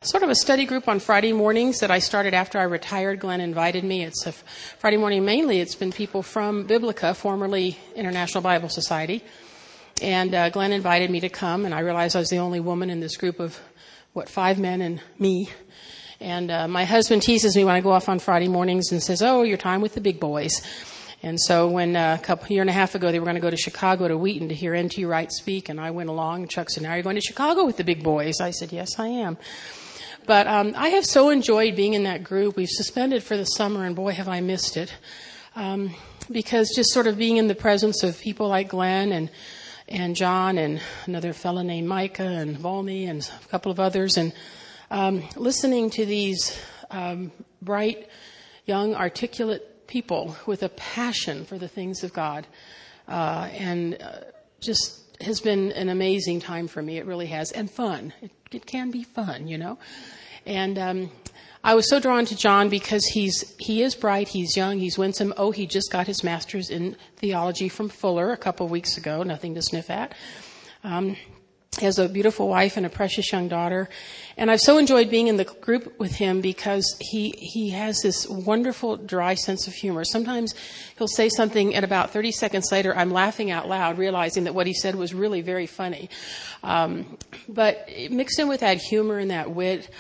sort of a study group on Friday mornings that I started after I retired. Glenn invited me. It's a Friday morning. Mainly it's been people from Biblica, formerly International Bible Society. And Glenn invited me to come, and I realized I was the only woman in this group of, 5 men and me. And my husband teases me when I go off on Friday mornings and says, "Oh, your time with the big boys." And so when year and a half ago they were going to go to Chicago to Wheaton to hear N.T. Wright speak, and I went along, Chuck said, "Now you're going to Chicago with the big boys." I said, "Yes, I am." But I have so enjoyed being in that group. We've suspended for the summer, and boy, have I missed it. Because just sort of being in the presence of people like Glenn and John and another fellow named Micah and Volney and a couple of others, and listening to these bright, young, articulate people with a passion for the things of God, just has been an amazing time for me. It really has, and fun. It can be fun, you know. And I was so drawn to John because he is bright, he's young, he's winsome. Oh, he just got his master's in theology from Fuller a couple of weeks ago. Nothing to sniff at. He has a beautiful wife and a precious young daughter. And I've so enjoyed being in the group with him because he has this wonderful, dry sense of humor. Sometimes he'll say something, and about 30 seconds later, I'm laughing out loud, realizing that what he said was really very funny. But mixed in with that humor and that wit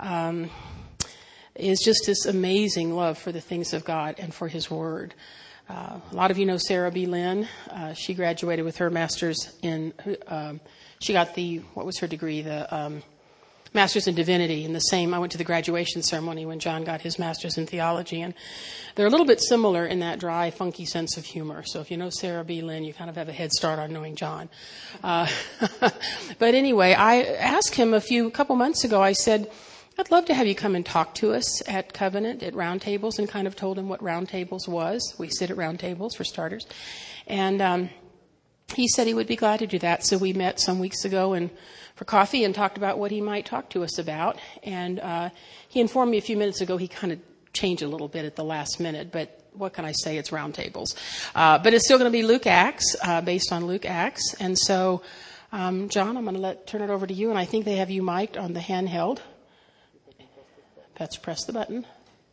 is just this amazing love for the things of God and for His Word. A lot of you know Sarah B. Lynn. She graduated with her master's in... She got what was her degree? The master's in divinity. And I went to the graduation ceremony when John got his master's in theology. And they're a little bit similar in that dry, funky sense of humor. So if you know Sarah B. Lynn, you kind of have a head start on knowing John. But anyway, I asked him a couple months ago, I said, "I'd love to have you come and talk to us at Covenant, at Round Tables," and kind of told him what Round Tables was. We sit at Round Tables, for starters. And he said he would be glad to do that. So we met some weeks ago for coffee and talked about what he might talk to us about. And he informed me a few minutes ago he kind of changed a little bit at the last minute, but what can I say? It's Round Tables. But it's still going to be Luke Acts, based on Luke Acts. And so, John, I'm going to turn it over to you, and I think they have you mic'd on the handheld. Let's press the button.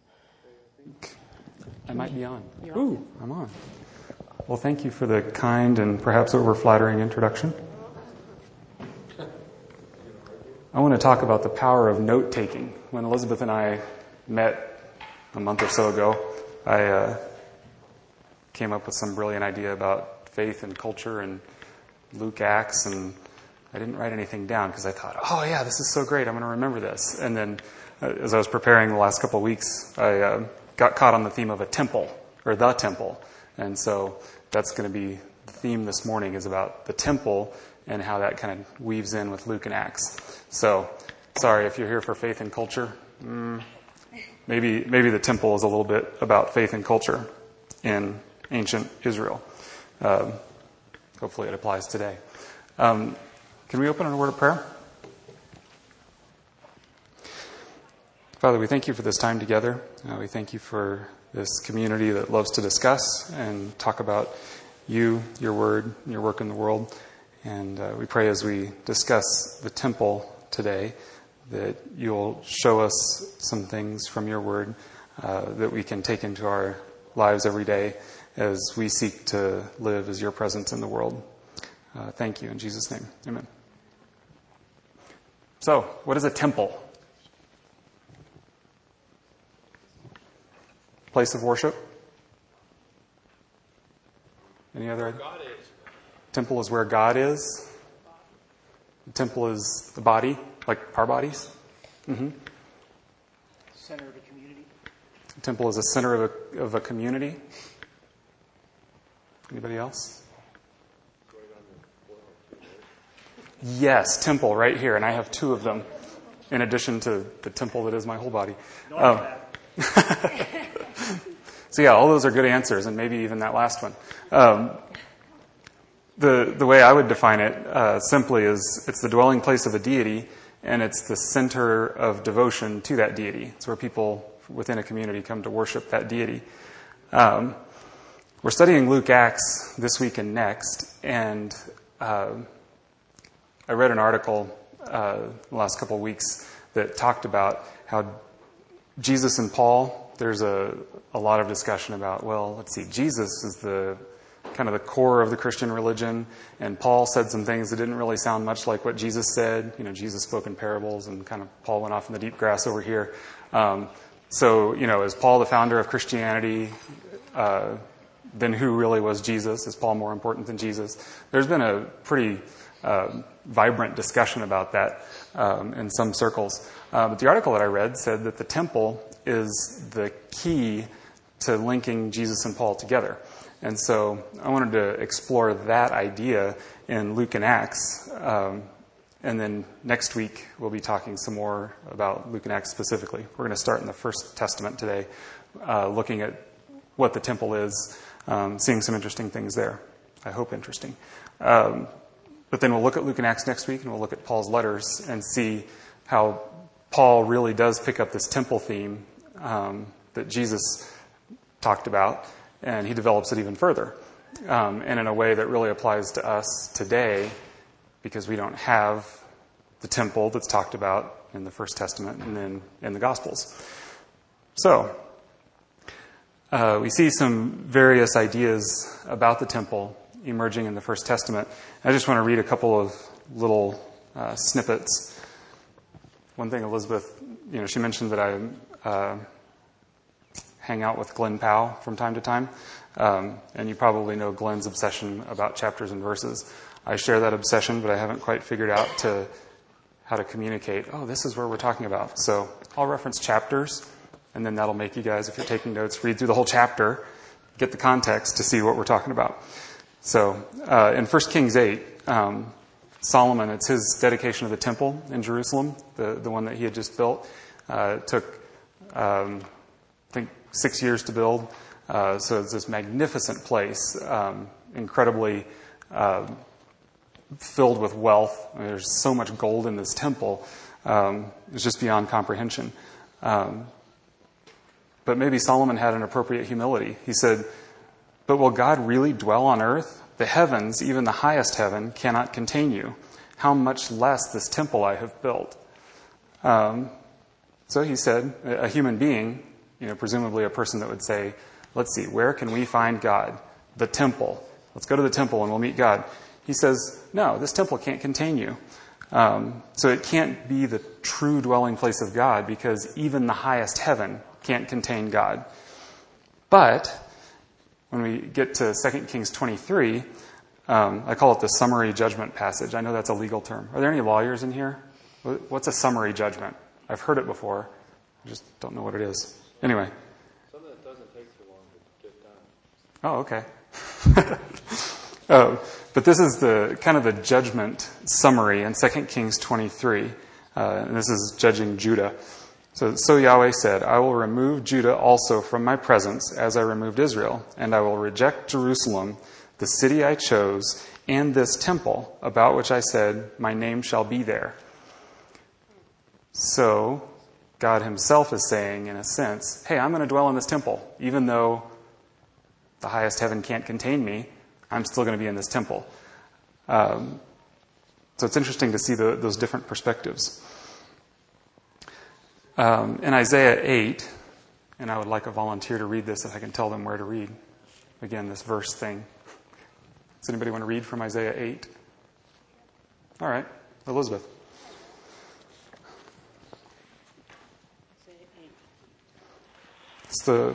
I might be on. Ooh, I'm on. Well, thank you for the kind and perhaps over-flattering introduction. I want to talk about the power of note-taking. When Elizabeth and I met a month or so ago, I came up with some brilliant idea about faith and culture and Luke Acts, and I didn't write anything down because I thought, oh yeah, this is so great, I'm going to remember this. And then as I was preparing the last couple of weeks, I got caught on the theme of a temple, or the temple. And so that's going to be the theme this morning, is about the temple and how that kind of weaves in with Luke and Acts. So, sorry if you're here for faith and culture. Maybe the temple is a little bit about faith and culture in ancient Israel. Hopefully it applies today. Can we open in a word of prayer? Father, we thank you for this time together. We thank you for this community that loves to discuss and talk about you, your word, and your work in the world. And we pray as we discuss the temple today that you'll show us some things from your word that we can take into our lives every day as we seek to live as your presence in the world. Thank you. In Jesus' name, amen. So, what is a temple? Place of worship? Any other idea? God is. Temple is where God is. The temple is the body, like our bodies. Mm-hmm. Center of a community. The temple is a center of a community. Anybody else? Yes, temple right here, and I have 2 of them, in addition to the temple that is my whole body. So yeah, all those are good answers, and maybe even that last one. The way I would define it simply is it's the dwelling place of a deity, and it's the center of devotion to that deity. It's where people within a community come to worship that deity. We're studying Luke Acts this week and next, and I read an article the last couple of weeks that talked about how Jesus and Paul, there's a lot of discussion about, well, let's see, Jesus is the kind of the core of the Christian religion, and Paul said some things that didn't really sound much like what Jesus said. Jesus spoke in parables, and kind of Paul went off in the deep grass over here. So, is Paul the founder of Christianity? Then who really was Jesus? Is Paul more important than Jesus? There's been a pretty vibrant discussion about that in some circles. But the article that I read said that the temple is the key to linking Jesus and Paul together. And so I wanted to explore that idea in Luke and Acts. And then next week we'll be talking some more about Luke and Acts specifically. We're going to start in the First Testament today, looking at what the temple is, seeing some interesting things there. I hope interesting. But then we'll look at Luke and Acts next week, and we'll look at Paul's letters and see how Paul really does pick up this temple theme that Jesus talked about, and he develops it even further, and in a way that really applies to us today, because we don't have the temple that's talked about in the First Testament and then in the Gospels. So, we see some various ideas about the temple emerging in the First Testament. I just want to read a couple of little snippets. One thing, Elizabeth, she mentioned that I hang out with Glenn Powell from time to time, and you probably know Glenn's obsession about chapters and verses. I share that obsession, but I haven't quite figured out how to communicate, this is where we're talking about. So I'll reference chapters, and then that'll make you guys, if you're taking notes, read through the whole chapter, get the context to see what we're talking about. So in 1 Kings 8, Solomon, it's his dedication of the temple in Jerusalem, the one that he had just built. It took, I think, 6 years to build. So it's this magnificent place, incredibly filled with wealth. There's so much gold in this temple. It's just beyond comprehension. But maybe Solomon had an appropriate humility. He said, "But will God really dwell on earth? The heavens, even the highest heaven, cannot contain you. How much less this temple I have built?" So he said, a human being, presumably a person that would say, let's see, where can we find God? The temple. Let's go to the temple and we'll meet God. He says, no, this temple can't contain you. So it can't be the true dwelling place of God, because even the highest heaven can't contain God. But when we get to 2 Kings 23, I call it the summary judgment passage. I know that's a legal term. Are there any lawyers in here? What's a summary judgment? I've heard it before. I just don't know what it is. Anyway. Something that doesn't take too long to get done. Oh, okay. But this is the kind of the judgment summary in 2 Kings 23. And this is judging Judah. So Yahweh said, "I will remove Judah also from my presence, as I removed Israel, and I will reject Jerusalem, the city I chose, and this temple, about which I said, my name shall be there." So God himself is saying, in a sense, hey, I'm going to dwell in this temple. Even though the highest heaven can't contain me, I'm still going to be in this temple. So it's interesting to see those different perspectives. In Isaiah 8, and I would like a volunteer to read this if I can tell them where to read. Again, this verse thing. Does anybody want to read from Isaiah 8? All right. Elizabeth. It's the...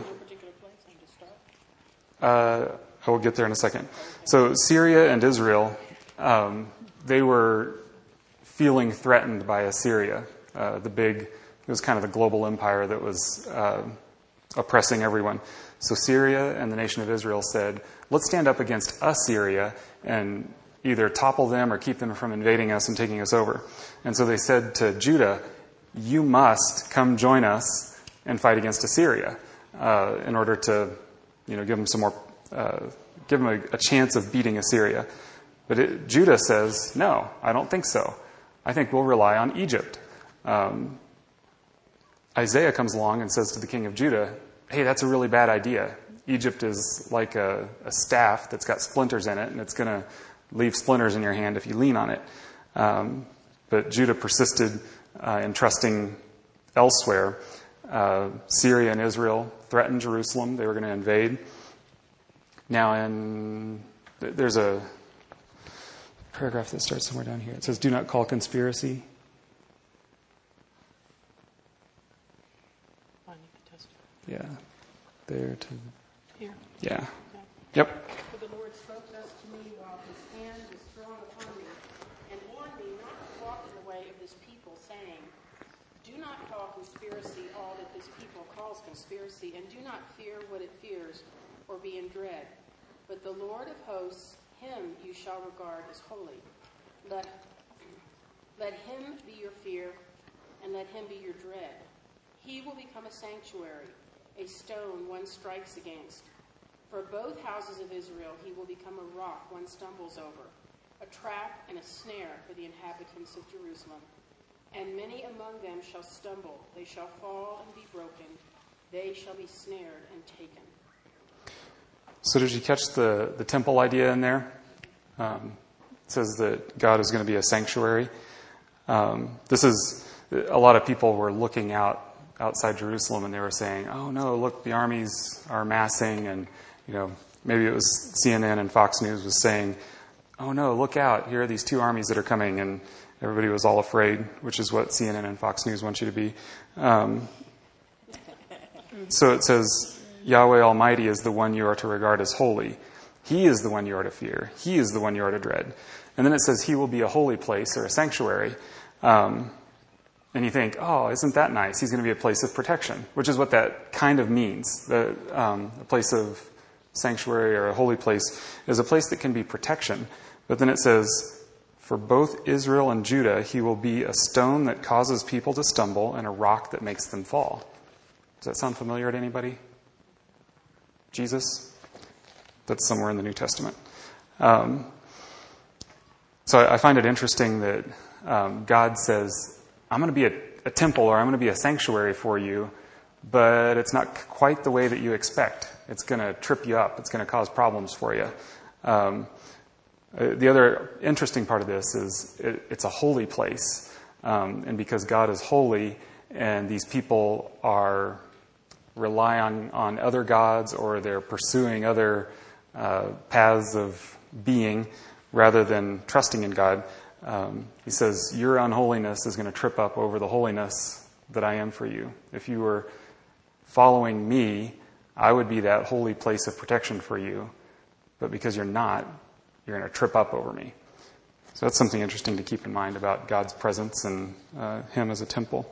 I will get there in a second. So Syria and Israel, they were feeling threatened by Assyria, it was kind of the global empire that was oppressing everyone. So Syria and the nation of Israel said, let's stand up against Assyria and either topple them or keep them from invading us and taking us over. And so they said to Judah, you must come join us and fight against Assyria in order to, give them some more, give them a chance of beating Assyria. But Judah says, no, I don't think so. I think we'll rely on Egypt. Isaiah comes along and says to the king of Judah, hey, that's a really bad idea. Egypt is like a staff that's got splinters in it, and it's going to leave splinters in your hand if you lean on it. But Judah persisted entrusting elsewhere. Syria and Israel threatened Jerusalem. They were going to invade. Now, there's a paragraph that starts somewhere down here. It says, "Do not call conspiracy." Yeah, there to Here. yeah. Yep. For the Lord spoke thus to me while his hand was strong upon me, and warned me not to walk in the way of this people, saying, "Do not call conspiracy all that this people calls conspiracy, and do not fear what it fears, or be in dread. But the Lord of hosts, him you shall regard as holy. Let him be your fear, and let him be your dread. He will become a sanctuary, a stone one strikes against. For both houses of Israel he will become a rock one stumbles over, a trap and a snare for the inhabitants of Jerusalem. And many among them shall stumble, they shall fall and be broken, they shall be snared and taken." So did you catch the temple idea in there? It says that God is going to be a sanctuary. This is, a lot of people were looking outside Jerusalem and they were saying, "Oh no, look, the armies are massing," and maybe it was CNN and Fox News was saying, "Oh no, look out, here are these two armies that are coming," and everybody was all afraid, which is what CNN and Fox News want you to be. So it says, Yahweh Almighty is the one you are to regard as holy. He is the one you are to fear. He is the one you are to dread. And then it says he will be a holy place or a sanctuary. And you think, oh, isn't that nice? He's going to be a place of protection, which is what that kind of means. A place of sanctuary or a holy place is a place that can be protection. But then it says, for both Israel and Judah, he will be a stone that causes people to stumble and a rock that makes them fall. Does that sound familiar to anybody? Jesus? That's somewhere in the New Testament. So I find it interesting that God says, I'm going to be a temple or I'm going to be a sanctuary for you, but it's not quite the way that you expect. It's going to trip you up. It's going to cause problems for you. The other interesting part of this is it's a holy place. And because God is holy and these people are rely on other gods or they're pursuing other paths of being rather than trusting in God, he says, your unholiness is going to trip up over the holiness that I am for you. If you were following me, I would be that holy place of protection for you. But because you're not, you're going to trip up over me. So that's something interesting to keep in mind about God's presence and him as a temple.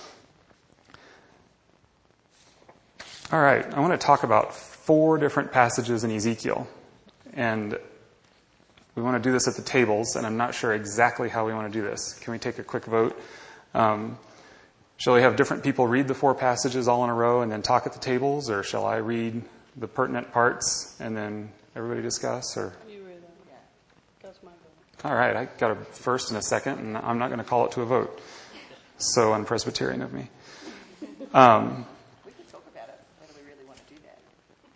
All right, I want to talk about 4 different passages in Ezekiel. And we want to do this at the tables, and I'm not sure exactly how we want to do this. Can we take a quick vote? Shall we have different people read the 4 passages all in a row and then talk at the tables, or shall I read the pertinent parts and then everybody discuss? Or You read them. Yeah. That's my vote. all right, I got a first and a second, and I'm not going to call it to a vote. So unpresbyterian of me. We can talk about it, whether we really want to do that.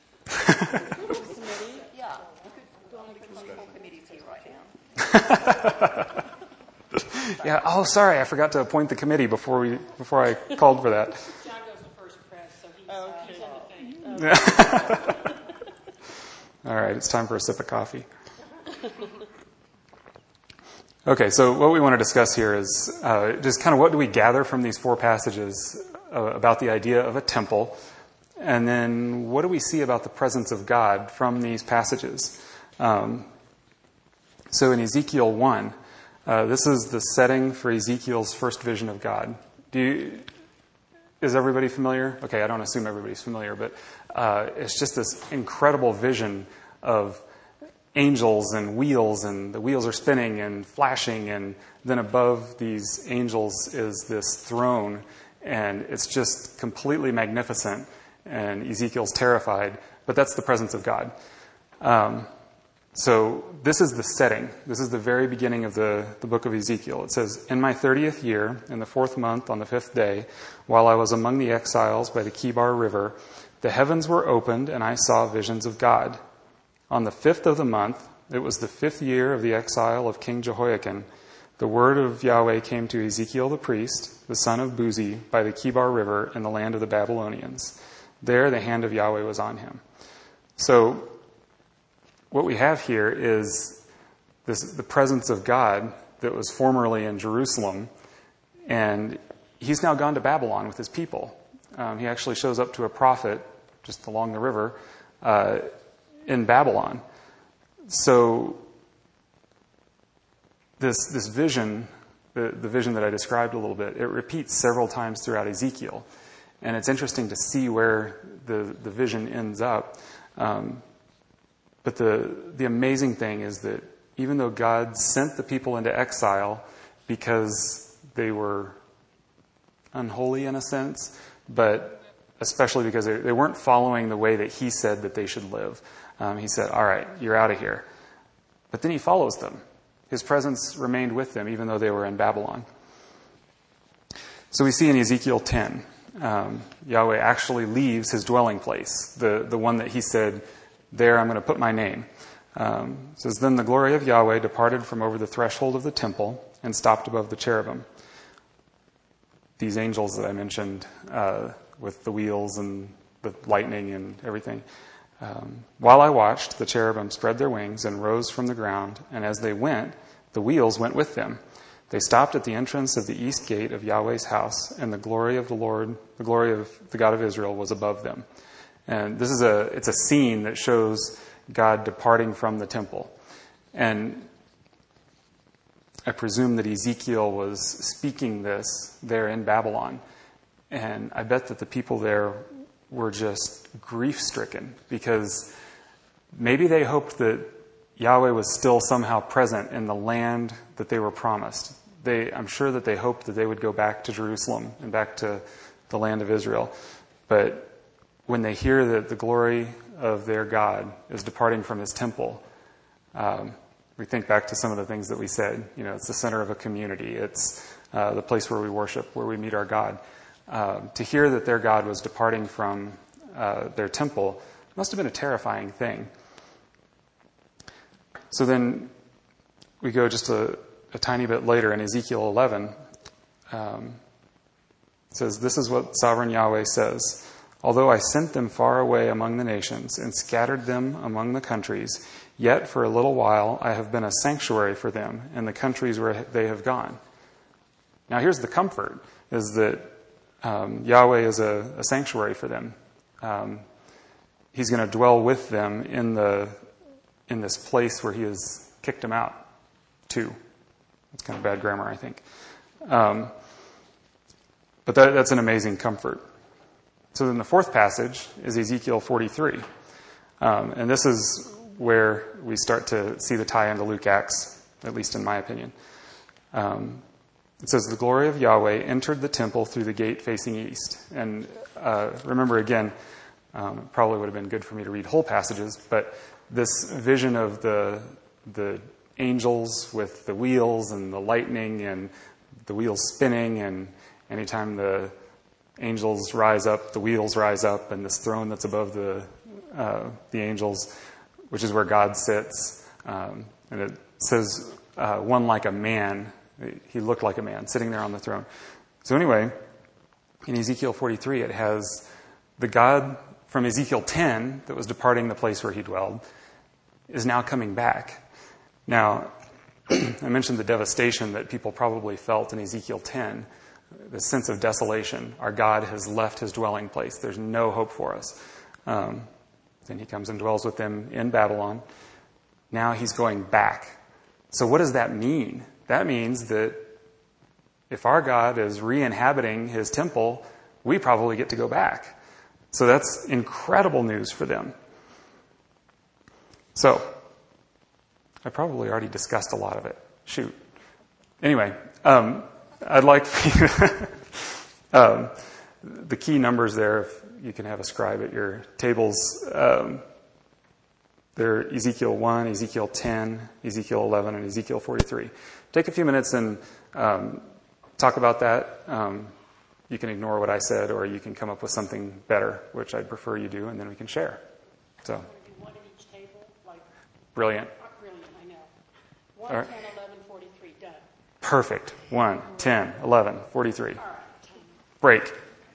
Yeah, we could put 4 committees here right now. Yeah. Oh, sorry, I forgot to appoint the committee before I called for that. John goes to first press, so he's in the thing. All right, it's time for a sip of coffee. Okay, so what we want to discuss here is just kind of what do we gather from these 4 passages about the idea of a temple, and then what do we see about the presence of God from these passages? So in Ezekiel 1, this is the setting for Ezekiel's first vision of God. Is everybody familiar? Okay, I don't assume everybody's familiar, but it's just this incredible vision of angels and the wheels are spinning and flashing, and then above these angels is this throne, and it's just completely magnificent, and Ezekiel's terrified, but that's the presence of God. So this is the setting. This is the very beginning of the book of Ezekiel. It says, in my 30th year, in the 4th month, on the 5th day, while I was among the exiles by the Kibar River, the heavens were opened, and I saw visions of God. On the 5th of the month, it was the 5th year of the exile of King Jehoiakim, the word of Yahweh came to Ezekiel the priest, the son of Buzi, by the Kibar River in the land of the Babylonians. There the hand of Yahweh was on him. So what we have here is the presence of God that was formerly in Jerusalem, and he's now gone to Babylon with his people. He actually shows up to a prophet just along the river in Babylon. So this vision, the vision that I described a little bit, it repeats several times throughout Ezekiel. And it's interesting to see where the vision ends up. But the amazing thing is that even though God sent the people into exile because they were unholy in a sense, but especially because they weren't following the way that he said that they should live. He said, all right, you're out of here. But then he follows them. His presence remained with them even though they were in Babylon. So we see in Ezekiel 10, Yahweh actually leaves his dwelling place, the one that he said, there I'm going to put my name. It says, then the glory of Yahweh departed from over the threshold of the temple and stopped above the cherubim. These angels that I mentioned with the wheels and the lightning and everything. While I watched, the cherubim spread their wings and rose from the ground, and as they went, the wheels went with them. They stopped at the entrance of the east gate of Yahweh's house, and the glory of the Lord, the glory of the God of Israel, was above them. And this is it's a scene that shows God departing from the temple. And I presume that Ezekiel was speaking this there in Babylon. And I bet that the people there were just grief-stricken because maybe they hoped that Yahweh was still somehow present in the land that they were promised. I'm sure that they hoped that they would go back to Jerusalem and back to the land of Israel. But when they hear that the glory of their God is departing from his temple, we think back to some of the things that we said. You know, it's the center of a community. It's the place where we worship, where we meet our God. To hear that their God was departing from their temple must have been a terrifying thing. So then we go just a tiny bit later in Ezekiel 11. It says, this is what Sovereign Yahweh says. Although I sent them far away among the nations and scattered them among the countries, yet for a little while I have been a sanctuary for them in the countries where they have gone. Now here's the comfort, is that Yahweh is a sanctuary for them. He's going to dwell with them in this place where he has kicked them out to. It's kind of bad grammar, I think. But that's an amazing comfort. So then the fourth passage is Ezekiel 43. And this is where we start to see the tie into Luke Acts, at least in my opinion. It says, the glory of Yahweh entered the temple through the gate facing east. And remember again, it probably would have been good for me to read whole passages, but this vision of the angels with the wheels and the lightning and the wheels spinning, and anytime the angels rise up, the wheels rise up, and this throne that's above the angels, which is where God sits. And it says, one like a man. He looked like a man sitting there on the throne. So anyway, in Ezekiel 43, it has the God from Ezekiel 10 that was departing the place where he dwelled is now coming back. Now, I mentioned the devastation that people probably felt in Ezekiel 10, the sense of desolation. Our God has left his dwelling place. There's no hope for us. Then he comes and dwells with them in Babylon. Now he's going back. So what does that mean? That means that if our God is re-inhabiting his temple, we probably get to go back. So that's incredible news for them. So, I probably already discussed a lot of it. Shoot. Anyway, I'd like for you, the key numbers there, if you can have a scribe at your tables, they're Ezekiel 1, Ezekiel 10, Ezekiel 11, and Ezekiel 43. Take a few minutes and talk about that. You can ignore what I said, or you can come up with something better, which I'd prefer you do, and then we can share. So, one at each table, like brilliant. brilliant, I know. 1, All right. 10, 11, 43, done. Perfect. 1, 10, 11, 43. Break.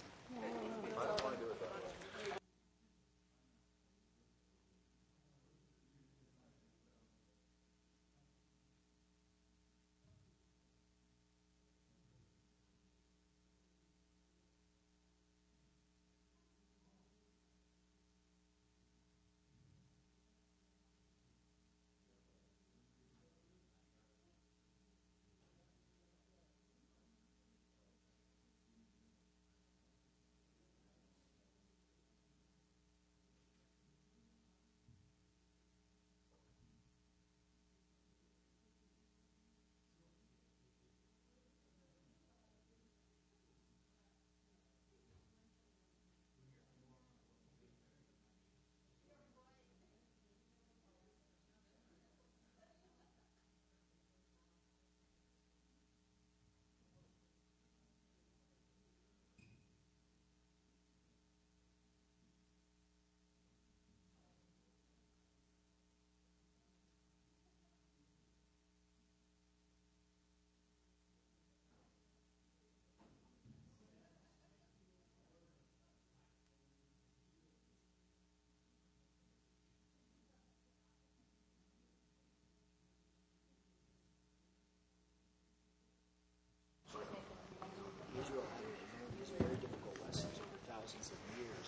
Israel had these very difficult lessons over thousands of years.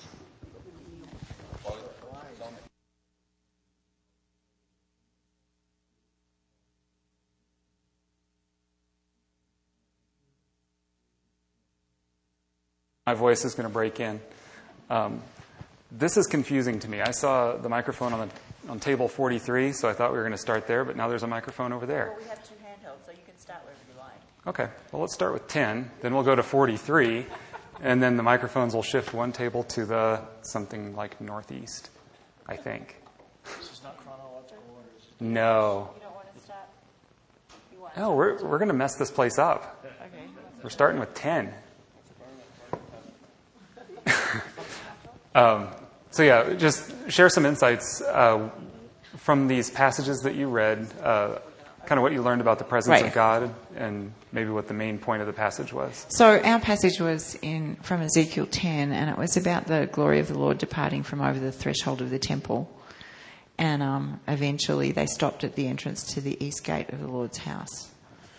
My voice is going to break in. This is confusing to me. I saw the microphone on table 43, so I thought we were going to start there, but now there's a microphone over there. Well, we have two handhelds, so you can start wherever you like. Okay, well, let's start with 10, then we'll go to 43, and then the microphones will shift one table to the something like northeast, I think. This is not chronological order. No. You don't want to start? You want No, we're going to mess this place up. Okay. We're starting with 10. So yeah, just share some insights from these passages that you read, kind of what you learned about the presence Right. of God, and maybe what the main point of the passage was. So our passage was from Ezekiel 10, and it was about the glory of the Lord departing from over the threshold of the temple. And eventually they stopped at the entrance to the east gate of the Lord's house.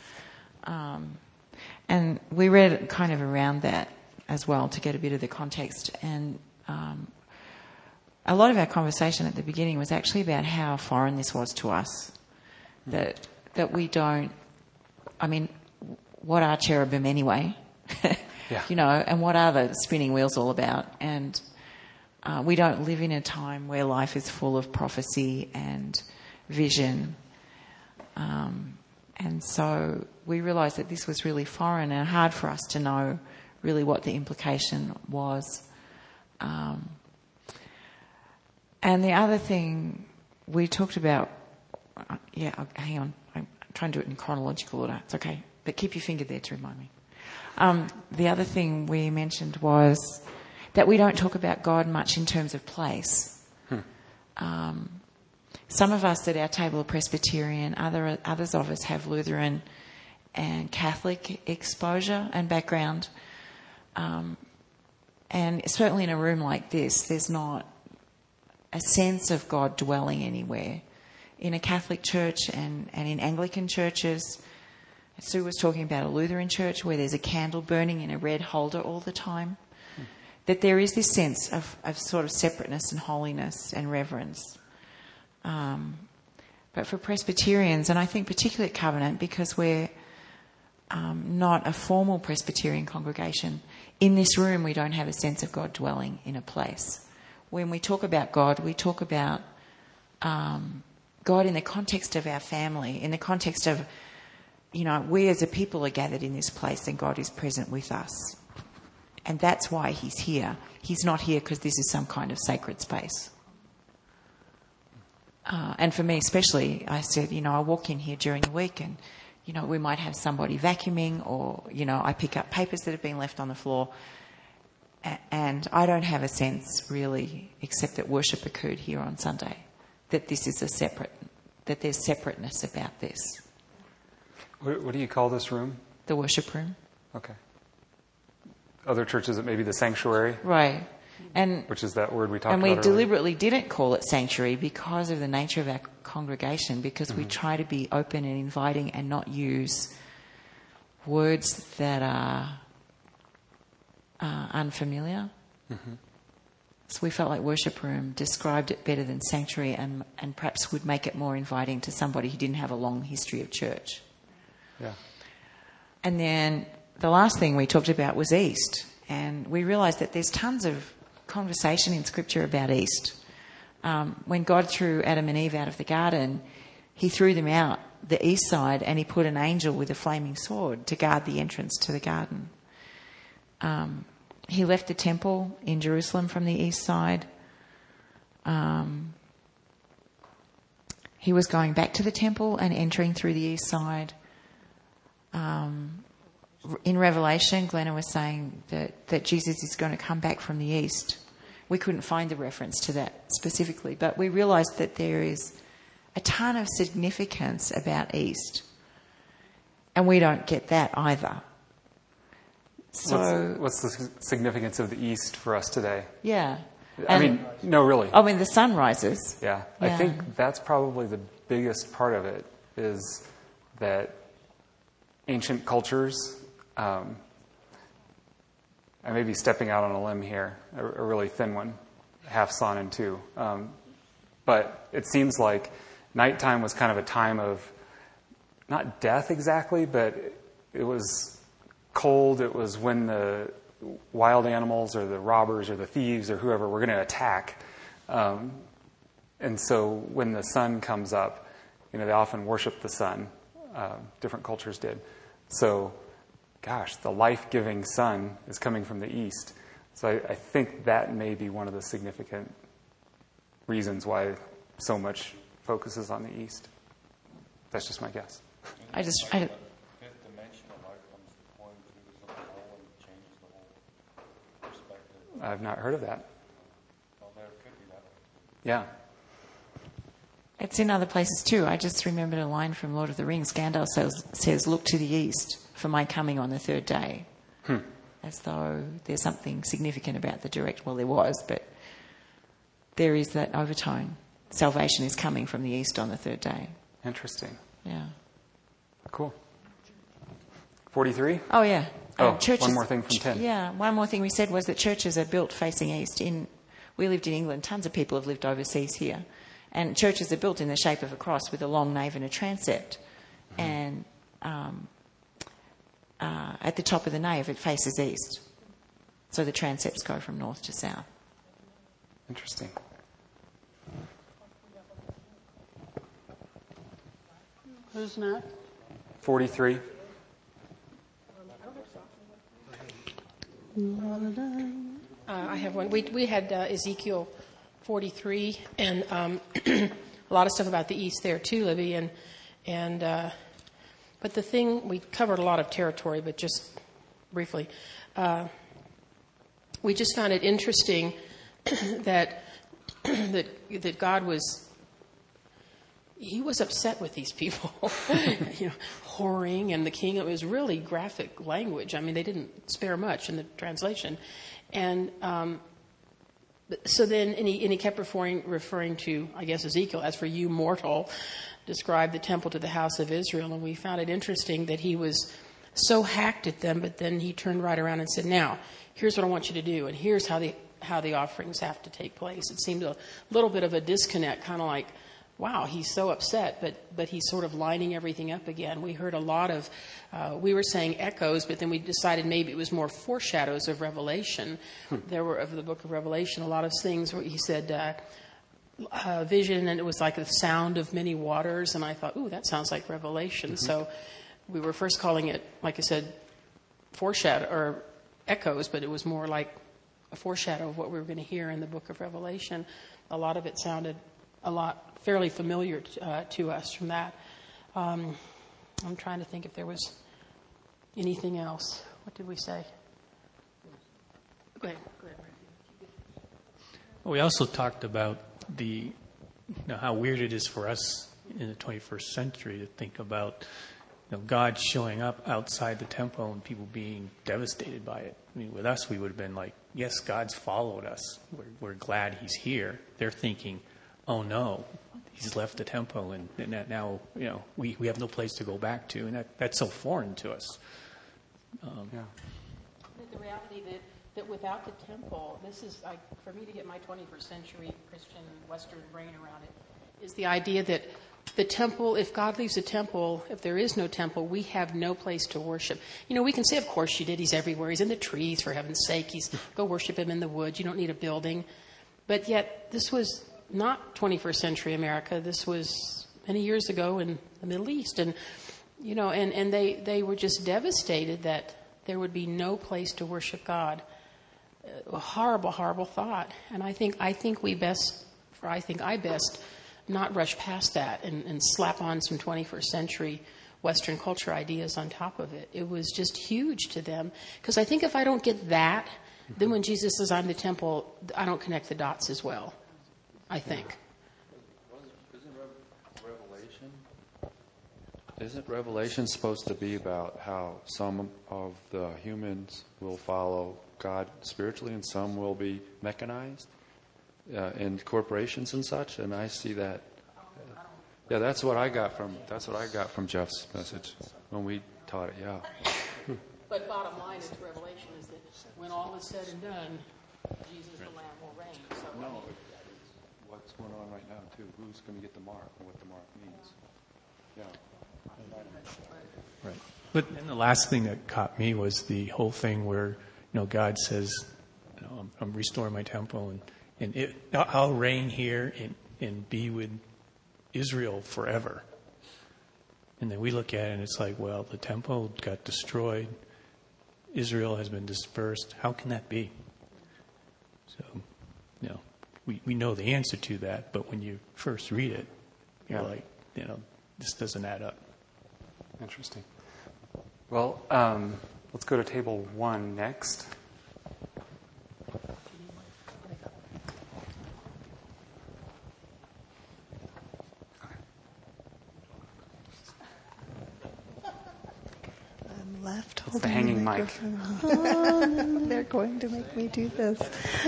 And we read kind of around that as well to get a bit of the context. And a lot of our conversation at the beginning was actually about how foreign this was to us. That we don't, I mean, what are cherubim anyway? Yeah. You know, and what are the spinning wheels all about? And we don't live in a time where life is full of prophecy and vision. And so we realised that this was really foreign and hard for us to know really what the implication was. And the other thing we talked about, hang on, I'm trying to do it in chronological order. It's okay, but keep your finger there to remind me. The other thing we mentioned was that we don't talk about God much in terms of place. Some of us at our table are Presbyterian, others of us have Lutheran and Catholic exposure and background. And certainly in a room like this, there's not a sense of God dwelling anywhere. In a Catholic church and in Anglican churches, Sue was talking about a Lutheran church where there's a candle burning in a red holder all the time, that there is this sense of sort of separateness and holiness and reverence. But for Presbyterians, and I think particularly at Covenant, because we're not a formal Presbyterian congregation, in this room we don't have a sense of God dwelling in a place. When we talk about God, we talk about God in the context of our family, in the context of, you know, we as a people are gathered in this place and God is present with us. And that's why he's here. He's not here because this is some kind of sacred space. And for me especially, I said, you know, I walk in here during the week and, you know, we might have somebody vacuuming or, you know, I pick up papers that have been left on the floor. And I don't have a sense really, except that worship occurred here on Sunday, that this is that there's separateness about this. What do you call this room? The worship room. Okay. Other churches, it may be the sanctuary. Right. Which is that word we talked about. And we deliberately didn't call it sanctuary because of the nature of our congregation, because we try to be open and inviting and not use words that are unfamiliar. Mm-hmm. So we felt like worship room described it better than sanctuary and perhaps would make it more inviting to somebody who didn't have a long history of church. Yeah. And then the last thing we talked about was East. And we realised that there's tons of conversation in Scripture about East. When God threw Adam and Eve out of the garden, he threw them out the east side and he put an angel with a flaming sword to guard the entrance to the garden. He left the temple in Jerusalem from the east side. He was going back to the temple and entering through the east side. In Revelation, Glenna was saying that Jesus is going to come back from the east. We couldn't find the reference to that specifically, but we realised that there is a ton of significance about east. And we don't get that either. So, what's the significance of the east for us today? Yeah. No, really. I mean, the sun rises. Yeah. I think that's probably the biggest part of it, is that ancient cultures, I may be stepping out on a limb here, a really thin one, half sawn in two. But it seems like nighttime was kind of a time of, not death exactly, but it was cold. It was when the wild animals or the robbers or the thieves or whoever were going to attack. And so when the sun comes up, they often worship the sun. Different cultures did. So, gosh, the life-giving sun is coming from the east. So I think that may be one of the significant reasons why so much focuses on the east. That's just my guess. I just fifth dimensional light comes pouring through this little hole and changes the whole perspective. I've not heard of that. Well, there could be that way. Yeah. It's in other places too. I just remembered a line from Lord of the Rings. Gandalf says, "Look to the east for my coming on the third day." As though there's something significant about the direct. Well, there was, but there is that overtone. Salvation is coming from the east on the third day. Interesting. Yeah. Cool. 43? Oh, yeah. Churches, one more thing from 10. Yeah, one more thing we said was that churches are built facing east. We lived in England. Tons of people have lived overseas here. And churches are built in the shape of a cross with a long nave and a transept. And at the top of the nave, it faces east. So the transepts go from north to south. Interesting. Who's not? 43. I have one. We had Ezekiel 43, and a lot of stuff about the east there too, Libby. But the thing, we covered a lot of territory, but just briefly, we just found it interesting that God was. He was upset with these people, whoring, and the king. It was really graphic language. I mean, they didn't spare much in the translation, and so then, and he kept referring to, I guess, Ezekiel. As for you, mortal, described the temple to the house of Israel, and we found it interesting that he was so hacked at them, but then he turned right around and said, "Now, here's what I want you to do, and here's how the offerings have to take place." It seemed a little bit of a disconnect, kind of like, wow, he's so upset, but he's sort of lining everything up again. We heard a lot of, we were saying echoes, but then we decided maybe it was more foreshadows of Revelation. There were, of the book of Revelation, a lot of things where he said vision, and it was like the sound of many waters, and I thought, ooh, that sounds like Revelation. So we were first calling it, like I said, foreshadow, or echoes, but it was more like a foreshadow of what we were going to hear in the book of Revelation. A lot of it sounded fairly familiar to us from that. I'm trying to think if there was anything else. What did we say? Go ahead. We also talked about how weird it is for us in the 21st century to think about God showing up outside the temple and people being devastated by it. I mean, with us, we would have been like, yes, God's followed us. We're glad he's here. They're thinking, oh no, he's left the temple and now, we have no place to go back to. And that's so foreign to us. The reality that without the temple, this is, for me to get my 21st century Christian Western brain around it, is the idea that the temple, if God leaves the temple, if there is no temple, we have no place to worship. We can say, of course you did. He's everywhere. He's in the trees, for heaven's sake. Go worship him in the woods. You don't need a building. But yet, this was not 21st century America. This was many years ago in the Middle East. And, and they were just devastated that there would be no place to worship God. A horrible, horrible thought. And I think I best not rush past that and slap on some 21st century Western culture ideas on top of it. It was just huge to them. Because I think if I don't get that, then when Jesus says, I'm the temple, I don't connect the dots as well, I think. Isn't Revelation supposed to be about how some of the humans will follow God spiritually and some will be mechanized? In corporations and such, and I see that. Yeah, that's what I got from Jeff's message when we taught it. Yeah. But bottom line is Revelation is that when all is said and done, Jesus the Lamb will reign. So no, what's going on right now too? Who's going to get the mark and what the mark means? Yeah. Right. But then the last thing that caught me was the whole thing where God says, I'm restoring my temple and I'll reign here and be with Israel forever. And then we look at it and it's like, well, the temple got destroyed. Israel has been dispersed. How can that be? So, we know the answer to that, but when you first read it, you're like, this doesn't add up. Interesting. Well, let's go to table 1 next. Left it's the hanging mic. They're going to make me do this.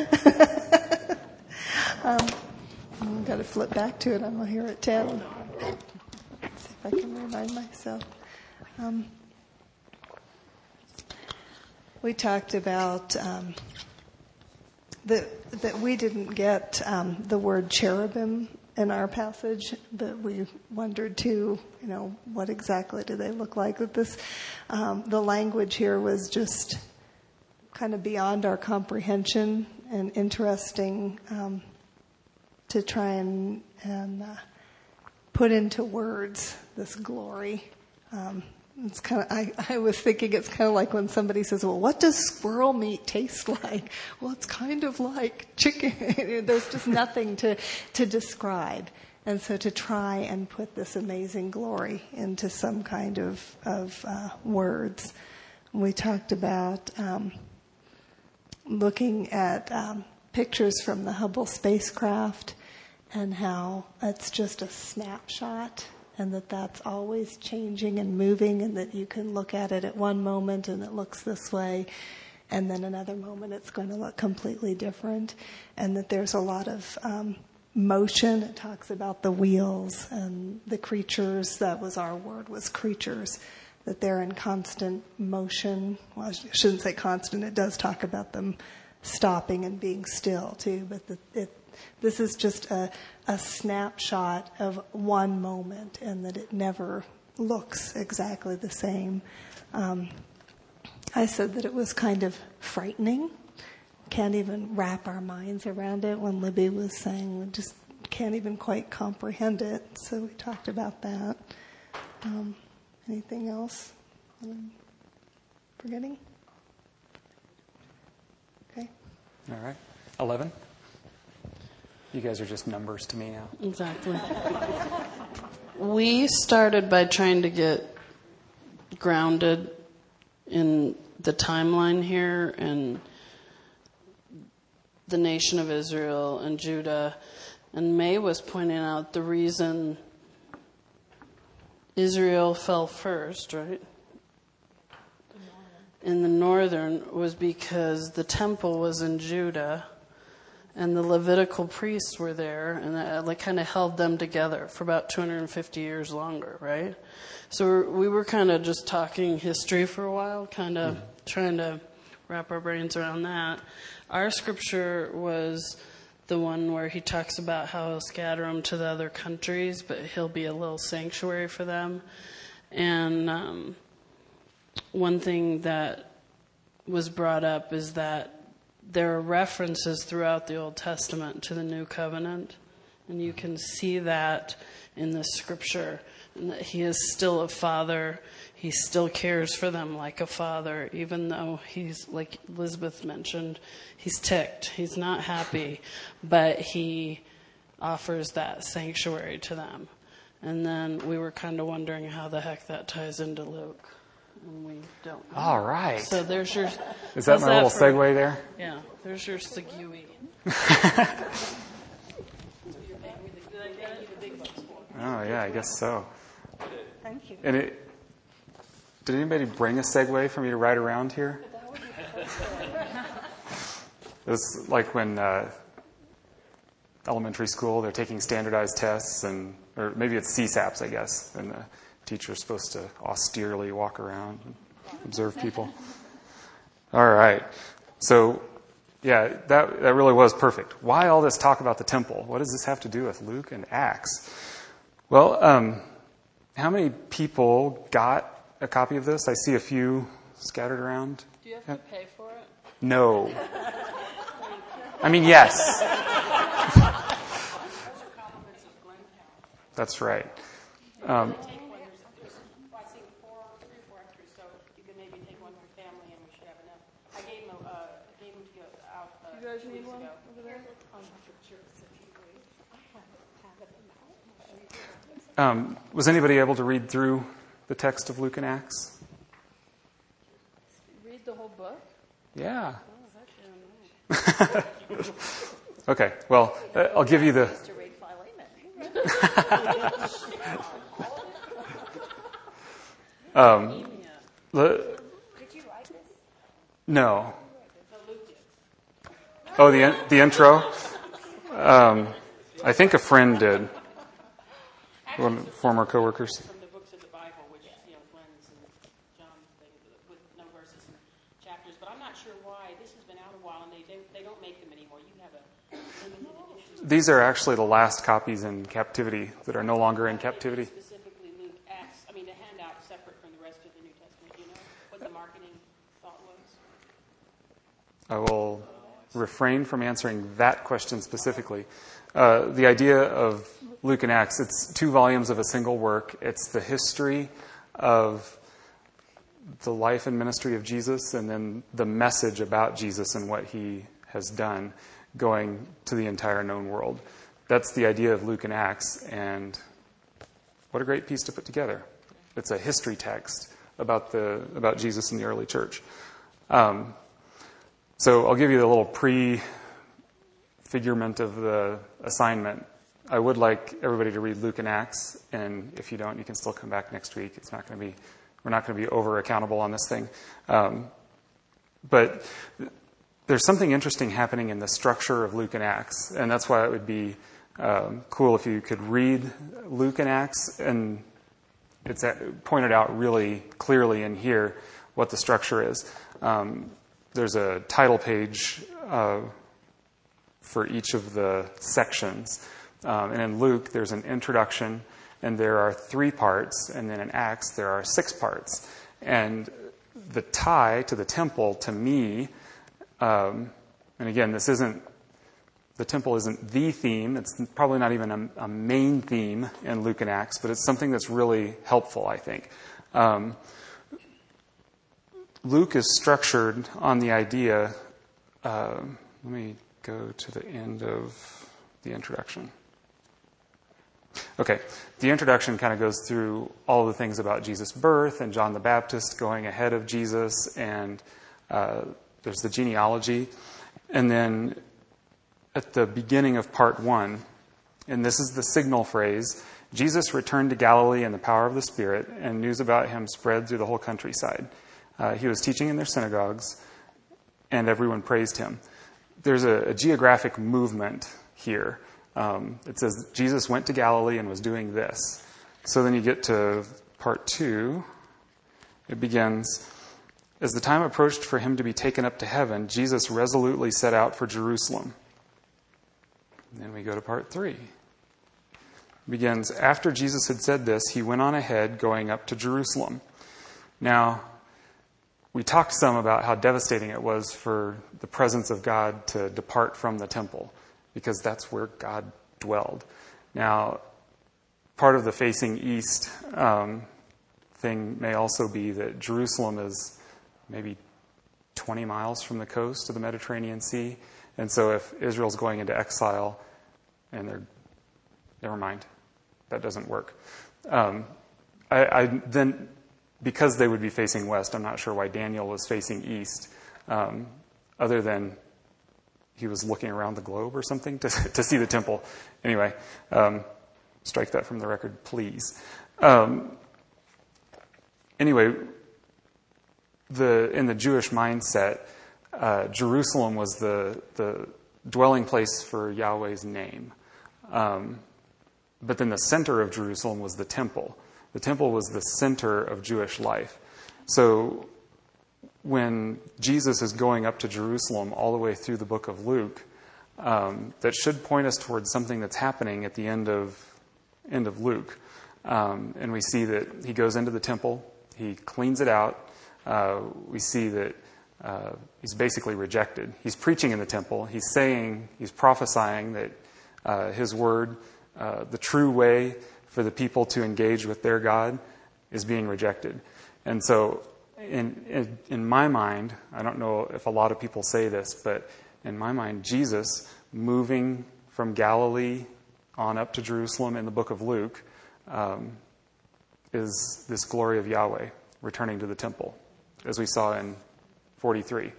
I've got to flip back to it. I'm here at 10. Let's see if I can remind myself. We talked about that we didn't get the word cherubim in our passage, but we wondered too, what exactly do they look like? That this, the language here was just kind of beyond our comprehension and interesting to try and put into words this glory. It's kind of, I was thinking it's kind of like when somebody says, well, what does squirrel meat taste like? Well, it's kind of like chicken. There's just nothing to describe. And so to try and put this amazing glory into some kind of words. We talked about looking at pictures from the Hubble spacecraft and how it's just a snapshot and that's always changing and moving, and that you can look at it at one moment and it looks this way, and then another moment it's going to look completely different, and that there's a lot of motion. It talks about the wheels and the creatures. That was our word, was creatures, that they're in constant motion. Well, I shouldn't say constant. It does talk about them stopping and being still too, but this is just a snapshot of one moment, and that it never looks exactly the same. I said that it was kind of frightening. Can't even wrap our minds around it. When Libby was saying we just can't even quite comprehend it. So we talked about that. Anything else I'm forgetting? Okay. All right. 11. You guys are just numbers to me now. Exactly. We started by trying to get grounded in the timeline here and the nation of Israel and Judah. And May was pointing out the reason Israel fell first, right? In the northern was because the temple was in Judah and the Levitical priests were there, and that kind of held them together for about 250 years longer, right? So we were kind of just talking history for a while, kind of trying to wrap our brains around that. Our scripture was the one where he talks about how he'll scatter them to the other countries, but he'll be a little sanctuary for them. And one thing that was brought up is that there are references throughout the Old Testament to the New Covenant, and you can see that in the scripture, and that he is still a father. He still cares for them like a father, even though he's, like Elizabeth mentioned, he's ticked. He's not happy, but he offers that sanctuary to them. And then we were kind of wondering how the heck that ties into Luke. And we don't know. All right. So there's your... Is that my little segue there? Yeah, there's your segue. Oh, yeah, I guess so. Thank you. And did anybody bring a Segway for me to ride around here? It's like when elementary school, they're taking standardized tests, or maybe it's CSAPs, I guess, and the teacher's supposed to austerely walk around and observe people. All right. So, yeah, that really was perfect. Why all this talk about the temple? What does this have to do with Luke and Acts? Well, how many people got a copy of this? I see a few scattered around. Do you have to pay for it? No. I mean, yes. That's right. Was anybody able to read through the text of Luke and Acts? Read the whole book? Yeah. Oh, that's Okay, well, I'll give you the... To read Philemon. Did you write this? No. Oh, the intro? I think a friend did. One of the former coworkers. From the books of the Bible, which, Glenn's and John's thing, with no verses and chapters. But I'm not sure why. This has been out a while, and they don't make them anymore. You have a limited edition. These are actually the last copies in captivity that are no longer in captivity. Specifically Luke, Acts, the handout separate from the rest of the New Testament. Do you know what the marketing thought was? I will refrain from answering that question specifically. The idea of Luke and Acts, it's 2 volumes of a single work. It's the history of the life and ministry of Jesus, and then the message about Jesus and what he has done going to the entire known world. That's the idea of Luke and Acts, and what a great piece to put together. It's a history text about Jesus in the early church. So I'll give you the little prefigurement of the assignment. I would like everybody to read Luke and Acts, and if you don't, you can still come back next week. We're not going to be over accountable on this thing. But there's something interesting happening in the structure of Luke and Acts, and that's why it would be cool if you could read Luke and Acts, and it's pointed out really clearly in here what the structure is. There's a title page for each of the sections. And in Luke, there's an introduction, and there are 3 parts, and then in Acts, there are 6 parts. And the tie to the temple, to me, and again, the temple isn't the theme. It's probably not even a main theme in Luke and Acts, but it's something that's really helpful, I think. Luke is structured on the idea, let me go to the end of the introduction. Okay, the introduction kind of goes through all the things about Jesus' birth and John the Baptist going ahead of Jesus, and there's the genealogy. And then at the beginning of part 1, and this is the signal phrase, Jesus returned to Galilee in the power of the Spirit, and news about him spread through the whole countryside. He was teaching in their synagogues, and everyone praised him. There's a geographic movement here. It says Jesus went to Galilee and was doing this. So then you get to part 2. It begins, as the time approached for him to be taken up to heaven, Jesus resolutely set out for Jerusalem. And then we go to part 3. It begins, after Jesus had said this, he went on ahead going up to Jerusalem. Now, we talked some about how devastating it was for the presence of God to depart from the temple, because that's where God dwelled. Now, part of the facing east thing may also be that Jerusalem is maybe 20 miles from the coast of the Mediterranean Sea. And so if Israel's going into exile, and never mind, that doesn't work. Then, because they would be facing west, I'm not sure why Daniel was facing east, other than he was looking around the globe or something to see the temple. Anyway, strike that from the record, please. Anyway, in the Jewish mindset, Jerusalem was the dwelling place for Yahweh's name. But then the center of Jerusalem was the temple. The temple was the center of Jewish life. So when Jesus is going up to Jerusalem all the way through the book of Luke, that should point us towards something that's happening at the end of Luke. And we see that he goes into the temple, he cleans it out. We see that he's basically rejected. He's preaching in the temple. He's prophesying that his word, the true way for the people to engage with their God, is being rejected. And so in my mind, I don't know if a lot of people say this, but in my mind, Jesus moving from Galilee on up to Jerusalem in the book of Luke is this glory of Yahweh returning to the temple, as we saw in 43.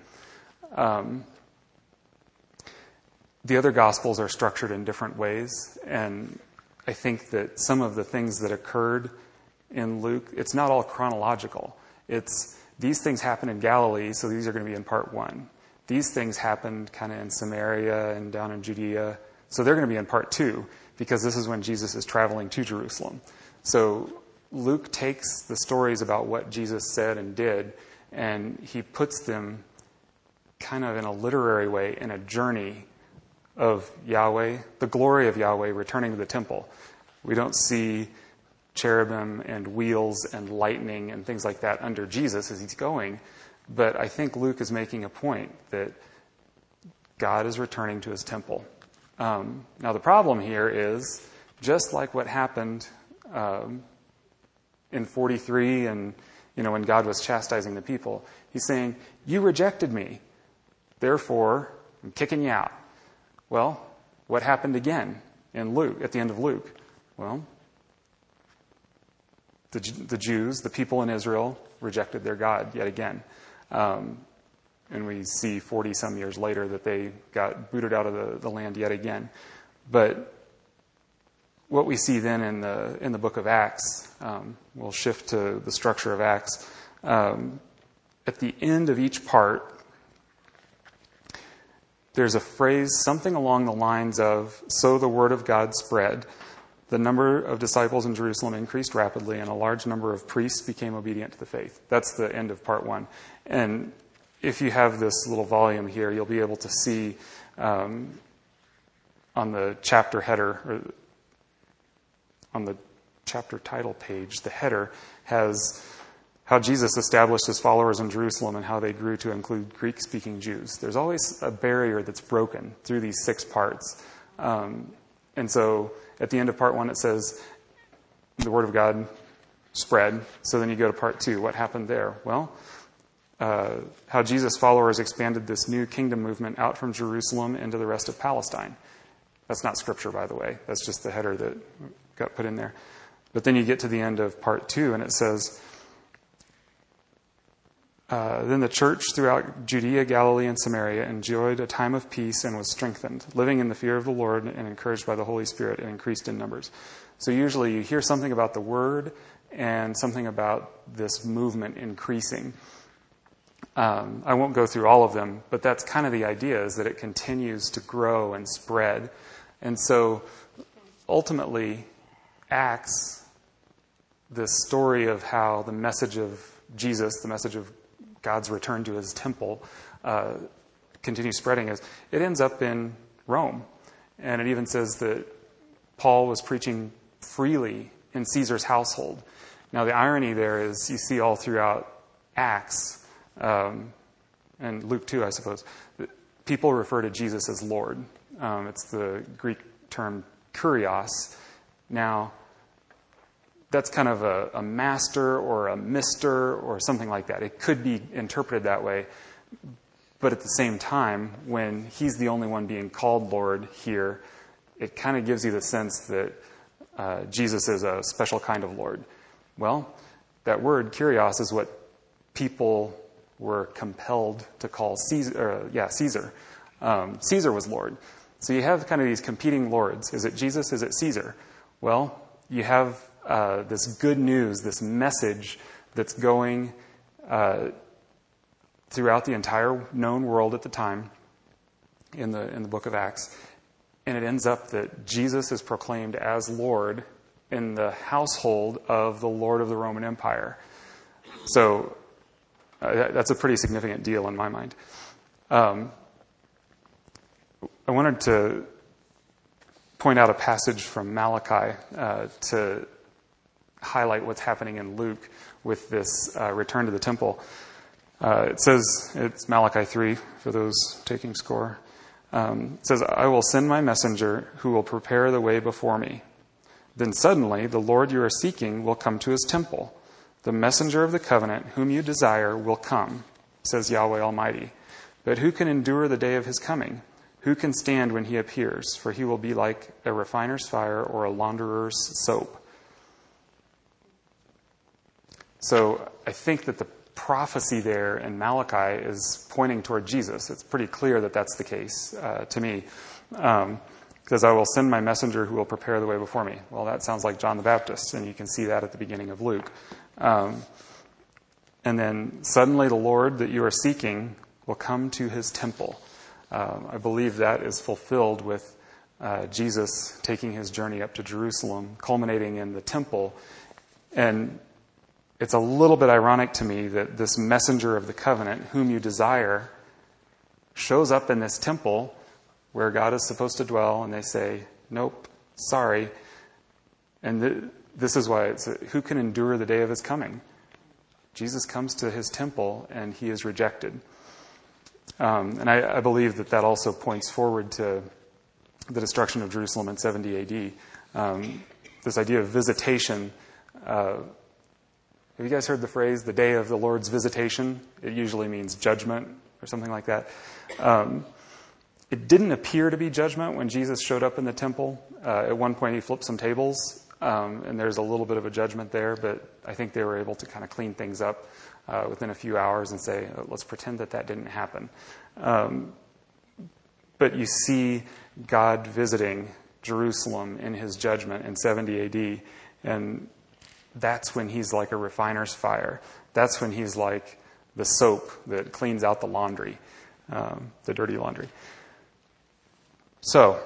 The other Gospels are structured in different ways, and I think that some of the things that occurred in Luke, it's not all chronological. It's these things happened in Galilee, so these are going to be in part 1. These things happened kind of in Samaria and down in Judea, so they're going to be in part 2, because this is when Jesus is traveling to Jerusalem. So Luke takes the stories about what Jesus said and did, and he puts them kind of in a literary way in a journey of Yahweh, the glory of Yahweh returning to the temple. We don't see cherubim and wheels and lightning and things like that under Jesus as he's going, but I think Luke is making a point that God is returning to his temple. Now the problem here is, just like what happened in 43 and when God was chastising the people, he's saying, you rejected me, therefore I'm kicking you out. Well, what happened again in Luke, at the end of Luke? Well, the Jews, the people in Israel, rejected their God yet again. And we see 40-some years later that they got booted out of the land yet again. But what we see then in the book of Acts, we'll shift to the structure of Acts. At the end of each part, there's a phrase, something along the lines of, so the word of God spread. The number of disciples in Jerusalem increased rapidly, and a large number of priests became obedient to the faith. That's the end of part 1. And if you have this little volume here, you'll be able to see on the chapter header, or on the chapter title page, the header has how Jesus established his followers in Jerusalem and how they grew to include Greek-speaking Jews. There's always a barrier that's broken through these 6 parts. And so at the end of part 1, it says, the word of God spread. So then you go to part 2. What happened there? Well, how Jesus' followers expanded this new kingdom movement out from Jerusalem into the rest of Palestine. That's not scripture, by the way. That's just the header that got put in there. But then you get to the end of part 2, and it says, Then the church throughout Judea, Galilee, and Samaria enjoyed a time of peace and was strengthened, living in the fear of the Lord and encouraged by the Holy Spirit and increased in numbers. So usually you hear something about the word and something about this movement increasing. I won't go through all of them, but that's kind of the idea, is that it continues to grow and spread. And so ultimately, Acts, this story of how the message of Jesus, the message of God's return to his temple, continues spreading, as it ends up in Rome. And it even says that Paul was preaching freely in Caesar's household. Now the irony there is, you see all throughout Acts, and Luke too, I suppose, people refer to Jesus as Lord. It's the Greek term kurios. Now, that's kind of a master or a mister or something like that. It could be interpreted that way. But at the same time, when he's the only one being called Lord here, it kind of gives you the sense that Jesus is a special kind of Lord. Well, that word, kurios, is what people were compelled to call Caesar. Caesar. Caesar was Lord. So you have kind of these competing lords. Is it Jesus? Is it Caesar? Well, you have this good news, this message that's going throughout the entire known world at the time in the book of Acts. And it ends up that Jesus is proclaimed as Lord in the household of the Lord of the Roman Empire. So that's a pretty significant deal in my mind. I wanted to point out a passage from Malachi to highlight what's happening in Luke with this return to the temple. It says, it's Malachi 3 for those taking score. It says, "I will send my messenger who will prepare the way before me. Then suddenly the Lord you are seeking will come to his temple. The messenger of the covenant whom you desire will come, says Yahweh Almighty. But who can endure the day of his coming? Who can stand when he appears? For he will be like a refiner's fire or a launderer's soap." So I think that the prophecy there in Malachi is pointing toward Jesus. It's pretty clear that that's the case to me. Because "I will send my messenger who will prepare the way before me." Well, that sounds like John the Baptist, and you can see that at the beginning of Luke. And then suddenly the Lord that you are seeking will come to his temple. I believe that is fulfilled with Jesus taking his journey up to Jerusalem, culminating in the temple. And it's a little bit ironic to me that this messenger of the covenant, whom you desire, shows up in this temple where God is supposed to dwell, and they say, "Nope, sorry." And this is why it's, who can endure the day of his coming? Jesus comes to his temple, and he is rejected. And I believe that also points forward to the destruction of Jerusalem in 70 AD. This idea of visitation. Have you guys heard the phrase, the day of the Lord's visitation? It usually means judgment or something like that. It didn't appear to be judgment when Jesus showed up in the temple. At one point he flipped some tables, and there's a little bit of a judgment there, but I think they were able to kind of clean things up within a few hours and say, let's pretend that didn't happen. But you see God visiting Jerusalem in his judgment in 70 AD, and that's when he's like a refiner's fire. That's when he's like the soap that cleans out the laundry, the dirty laundry. So,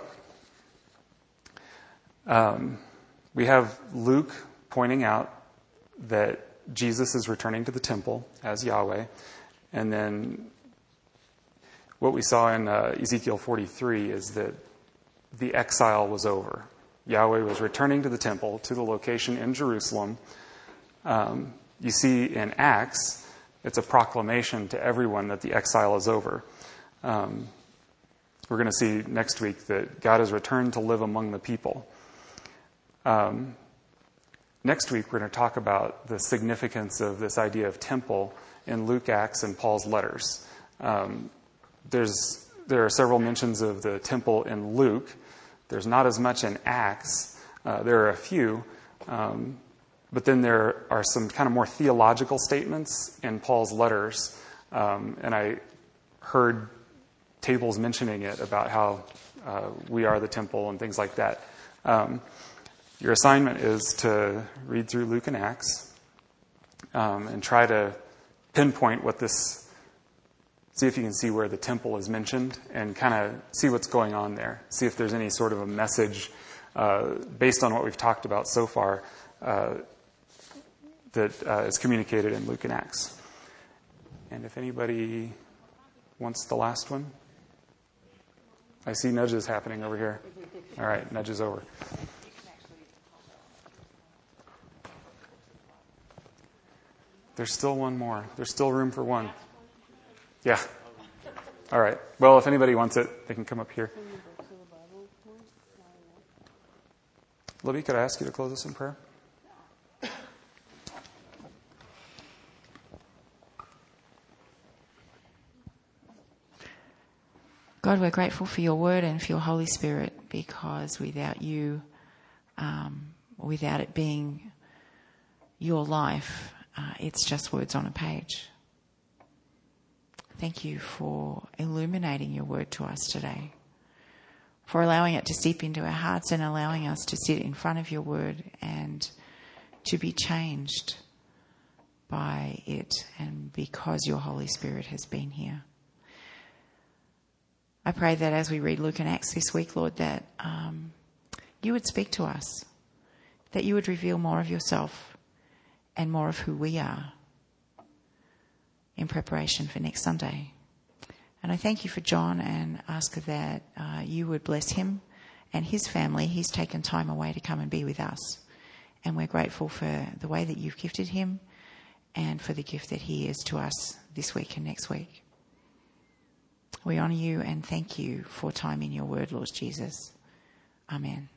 we have Luke pointing out that Jesus is returning to the temple as Yahweh. And then what we saw in Ezekiel 43 is that the exile was over. Yahweh was returning to the temple, to the location in Jerusalem. You see in Acts, it's a proclamation to everyone that the exile is over. We're going to see next week that God has returned to live among the people. Next week, we're going to talk about the significance of this idea of temple in Luke, Acts, and Paul's letters. There are several mentions of the temple in Luke. There's not as much in Acts. There are a few, But then there are some kind of more theological statements in Paul's letters. And I heard tables mentioning it about how we are the temple and things like that. Your assignment is to read through Luke and Acts and try to pinpoint what this, see if you can see where the temple is mentioned and kind of see what's going on there. See if there's any sort of a message based on what we've talked about so far that is communicated in Luke and Acts. And if anybody wants the last one, I see nudges happening over here. All right, nudges over. There's still one more. There's still room for one. Yeah. All right. Well, if anybody wants it, they can come up here. Libby, could I ask you to close us in prayer? God, we're grateful for your word and for your Holy Spirit, because without you, without it being your life, it's just words on a page. Thank you for illuminating your word to us today, for allowing it to seep into our hearts and allowing us to sit in front of your word and to be changed by it, and because your Holy Spirit has been here. I pray that as we read Luke and Acts this week, Lord, that you would speak to us, that you would reveal more of yourself and more of who we are in preparation for next Sunday. And I thank you for John and ask that you would bless him and his family. He's taken time away to come and be with us. And we're grateful for the way that you've gifted him and for the gift that he is to us this week and next week. We honour you and thank you for time in your word, Lord Jesus. Amen.